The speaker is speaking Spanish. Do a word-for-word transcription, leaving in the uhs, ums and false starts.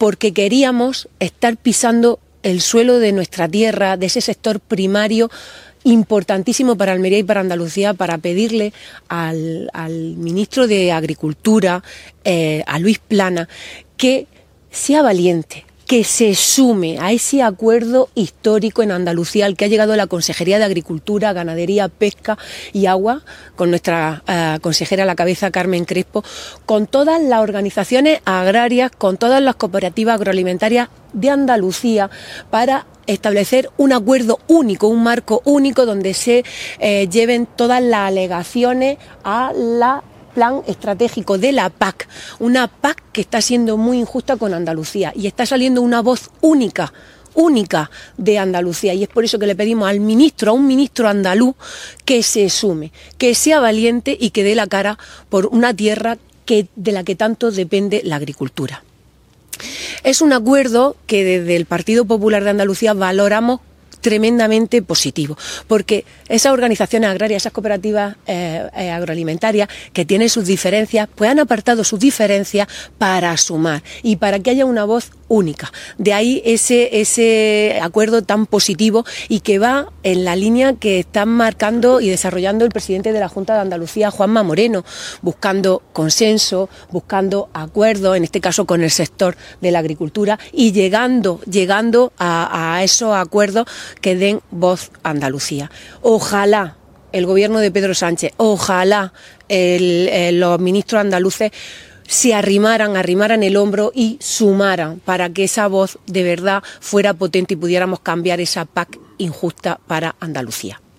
porque queríamos estar pisando el suelo de nuestra tierra, de ese sector primario importantísimo para Almería y para Andalucía, para pedirle al, al ministro de Agricultura, eh, a Luis Plana, que sea valiente, que se sume a ese acuerdo histórico en Andalucía al que ha llegado la Consejería de Agricultura, Ganadería, Pesca y Agua, con nuestra uh, consejera a la cabeza, Carmen Crespo, con todas las organizaciones agrarias, con todas las cooperativas agroalimentarias de Andalucía, para establecer un acuerdo único, un marco único donde se eh, lleven todas las alegaciones a la plan estratégico de la P A C, una P A C que está siendo muy injusta con Andalucía y está saliendo una voz única, única de Andalucía, y es por eso que le pedimos al ministro, a un ministro andaluz, que se sume, que sea valiente y que dé la cara por una tierra que, de la que tanto depende la agricultura. Es un acuerdo que desde el Partido Popular de Andalucía valoramos tremendamente positivo, porque esas organizaciones agrarias, esas cooperativas eh, eh, agroalimentarias que tienen sus diferencias, pues han apartado sus diferencias para sumar y para que haya una voz única. De ahí ese, ese acuerdo tan positivo y que va en la línea que están marcando y desarrollando el presidente de la Junta de Andalucía, Juanma Moreno, buscando consenso, buscando acuerdos, en este caso con el sector de la agricultura, y llegando, llegando a, a esos acuerdos que den voz a Andalucía. Ojalá el gobierno de Pedro Sánchez, ojalá el, el, los ministros andaluces se arrimaran, arrimaran el hombro y sumaran para que esa voz de verdad fuera potente y pudiéramos cambiar esa P A C injusta para Andalucía.